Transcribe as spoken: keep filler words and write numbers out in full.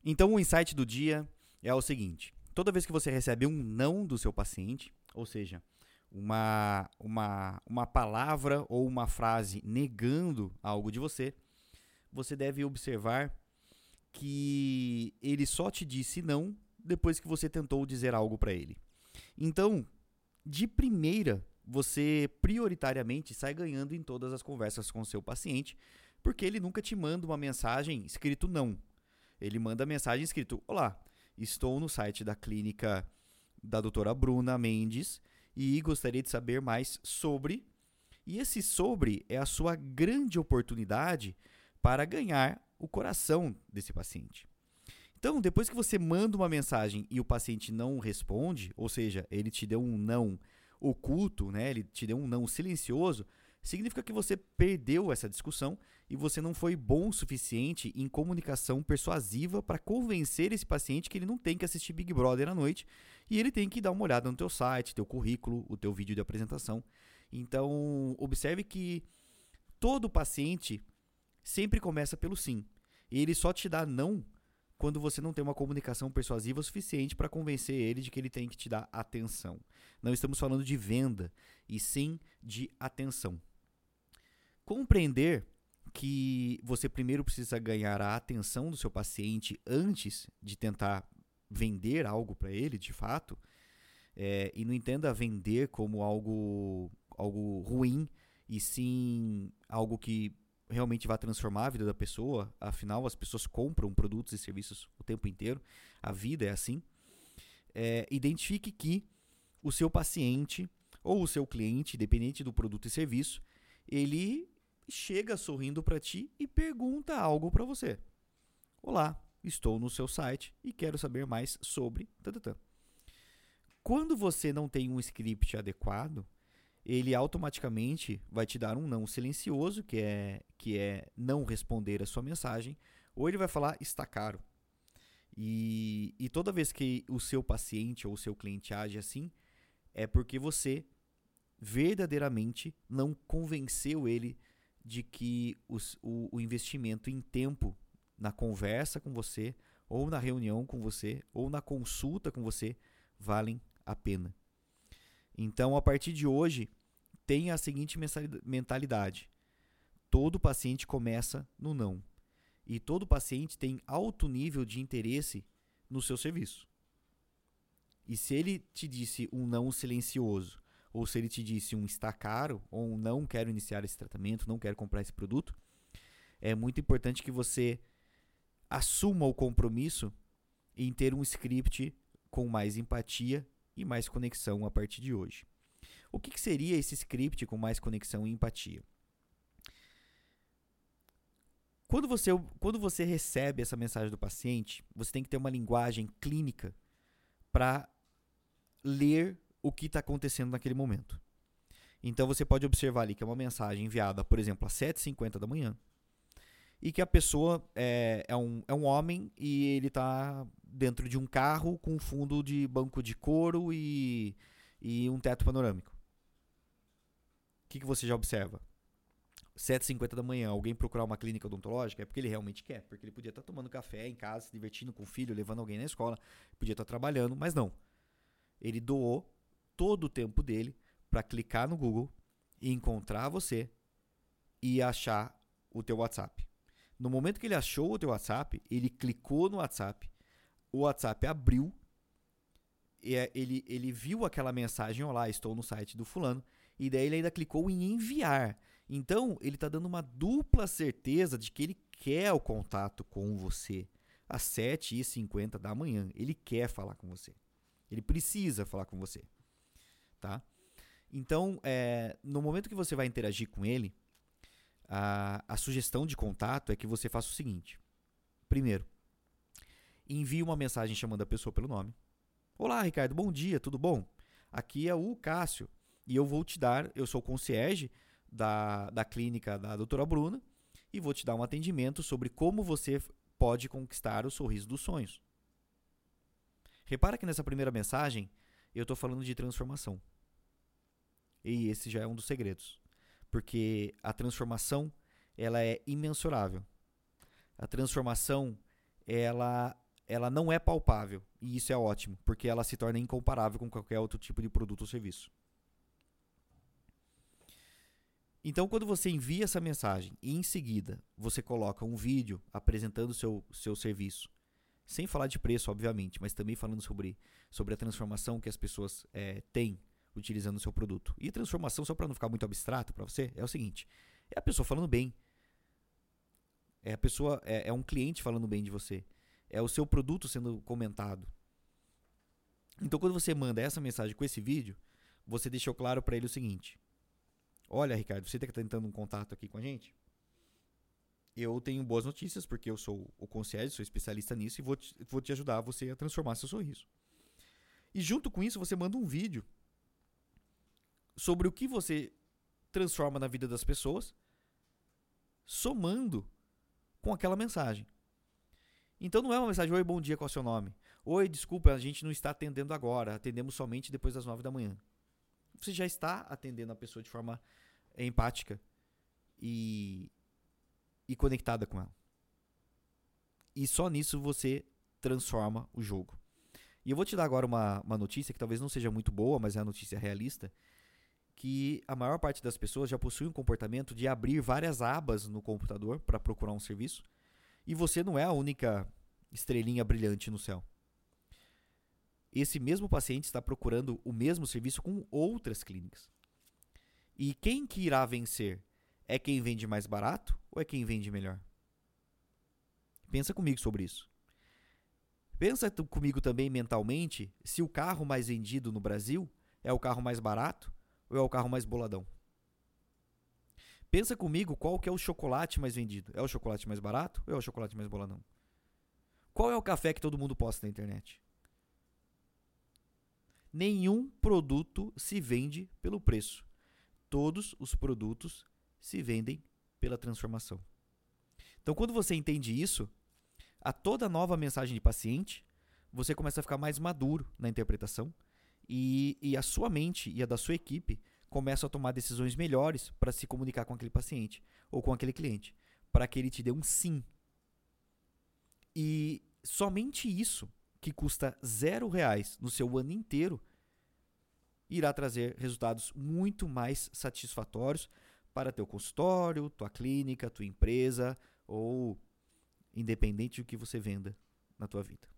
Então, o insight do dia é o seguinte: toda vez que você recebe um não do seu paciente, ou seja, uma, uma, uma palavra ou uma frase negando algo de você, você deve observar que ele só te disse não depois que você tentou dizer algo para ele. Então, de primeira, você prioritariamente sai ganhando em todas as conversas com o seu paciente, porque ele nunca te manda uma mensagem escrito não. Ele manda mensagem escrito: olá, estou no site da clínica da doutora Bruna Mendes e gostaria de saber mais sobre. E esse sobre é a sua grande oportunidade para ganhar o coração desse paciente. Então, depois que você manda uma mensagem e o paciente não responde, ou seja, ele te deu um não oculto, né? Ele te deu um não silencioso, significa que você perdeu essa discussão e você não foi bom o suficiente em comunicação persuasiva para convencer esse paciente que ele não tem que assistir Big Brother à noite e ele tem que dar uma olhada no teu site, teu currículo, o teu vídeo de apresentação. Então, observe que todo paciente sempre começa pelo sim. E ele só te dá não quando você não tem uma comunicação persuasiva suficiente para convencer ele de que ele tem que te dar atenção. Não estamos falando de venda, e sim de atenção. Compreender que você primeiro precisa ganhar a atenção do seu paciente antes de tentar vender algo para ele, de fato, é, e não entenda vender como algo, algo ruim, e sim algo que realmente vai transformar a vida da pessoa. Afinal, as pessoas compram produtos e serviços o tempo inteiro. A vida é assim. É, identifique que o seu paciente ou o seu cliente, independente do produto e serviço, ele chega sorrindo para ti e pergunta algo para você. Olá, estou no seu site e quero saber mais sobre... Tatatã. Quando você não tem um script adequado, ele automaticamente vai te dar um não silencioso, que é, que é não responder a sua mensagem, ou ele vai falar está caro. E, e toda vez que o seu paciente ou o seu cliente age assim, é porque você verdadeiramente não convenceu ele de que os, o, o investimento em tempo na conversa com você, ou na reunião com você, ou na consulta com você, valem a pena. Então, a partir de hoje, tenha a seguinte mentalidade: todo paciente começa no não. E todo paciente tem alto nível de interesse no seu serviço. E se ele te disse um não silencioso, ou se ele te disse um está caro, ou um não quero iniciar esse tratamento, não quero comprar esse produto, é muito importante que você assuma o compromisso em ter um script com mais empatia e mais conexão a partir de hoje. O que, que seria esse script com mais conexão e empatia? Quando você, quando você recebe essa mensagem do paciente, você tem que ter uma linguagem clínica para ler o que está acontecendo naquele momento. Então você pode observar ali que é uma mensagem enviada, por exemplo, às sete e cinquenta da manhã, e que a pessoa é, é, um, é um homem e ele está dentro de um carro com fundo de banco de couro e, e um teto panorâmico. O que, que você já observa? sete e cinquenta da manhã, alguém procurar uma clínica odontológica é porque ele realmente quer, porque ele podia estar tomando café em casa, se divertindo com o filho, levando alguém na escola, podia estar trabalhando, mas não. Ele doou todo o tempo dele para clicar no Google e encontrar você e achar o teu WhatsApp. No momento que ele achou o teu WhatsApp, ele clicou no WhatsApp, o WhatsApp abriu, e ele, ele viu aquela mensagem: olá, estou no site do fulano, e daí ele ainda clicou em enviar. Então, ele está dando uma dupla certeza de que ele quer o contato com você às sete e cinquenta da manhã. Ele quer falar com você. Ele precisa falar com você. Tá? Então, é, no momento que você vai interagir com ele, a, a sugestão de contato é que você faça o seguinte. Primeiro, envie uma mensagem chamando a pessoa pelo nome. Olá, Ricardo, bom dia, tudo bom? Aqui é o Cássio e eu vou te dar, eu sou o concierge da, da clínica da doutora Bruna e vou te dar um atendimento sobre como você pode conquistar o sorriso dos sonhos. Repara que nessa primeira mensagem eu estou falando de transformação. E esse já é um dos segredos. Porque a transformação, ela é imensurável. A transformação, ela ela não é palpável. E isso é ótimo, porque ela se torna incomparável com qualquer outro tipo de produto ou serviço. Então, quando você envia essa mensagem e em seguida você coloca um vídeo apresentando o seu, seu serviço, sem falar de preço, obviamente, mas também falando sobre, sobre a transformação que as pessoas é, têm utilizando o seu produto. E transformação, só para não ficar muito abstrato para você, é o seguinte: é a pessoa falando bem. É a pessoa, é, é um cliente falando bem de você. É o seu produto sendo comentado. Então, quando você manda essa mensagem com esse vídeo, você deixou claro para ele o seguinte: olha, Ricardo, você está tentando um contato aqui com a gente? Eu tenho boas notícias, porque eu sou o concierge, sou especialista nisso, e vou te, vou te ajudar você a transformar seu sorriso. E junto com isso, você manda um vídeo sobre o que você transforma na vida das pessoas, somando com aquela mensagem. Então não é uma mensagem: oi, bom dia, qual é o seu nome? Oi, desculpa, a gente não está atendendo agora, atendemos somente depois das nove da manhã. Você já está atendendo a pessoa de forma empática e, e conectada com ela. E só nisso você transforma o jogo. E eu vou te dar agora uma, uma notícia que talvez não seja muito boa, mas é uma notícia realista, que a maior parte das pessoas já possui um comportamento de abrir várias abas no computador para procurar um serviço, e você não é a única estrelinha brilhante no céu. Esse mesmo paciente está procurando o mesmo serviço com outras clínicas. E quem que irá vencer? É quem vende mais barato ou é quem vende melhor? Pensa comigo sobre isso. Pensa comigo também mentalmente se o carro mais vendido no Brasil é o carro mais barato ou é o carro mais boladão. Pensa comigo qual que é o chocolate mais vendido. É o chocolate mais barato ou é o chocolate mais boladão? Qual é o café que todo mundo posta na internet? Nenhum produto se vende pelo preço. Todos os produtos se vendem pela transformação. Então, quando você entende isso, a toda nova mensagem de paciente, você começa a ficar mais maduro na interpretação e, e a sua mente e a da sua equipe começam a tomar decisões melhores para se comunicar com aquele paciente ou com aquele cliente, para que ele te dê um sim. E somente isso, que custa zero reais no seu ano inteiro, irá trazer resultados muito mais satisfatórios para teu consultório, tua clínica, tua empresa ou independente do que você venda na tua vida.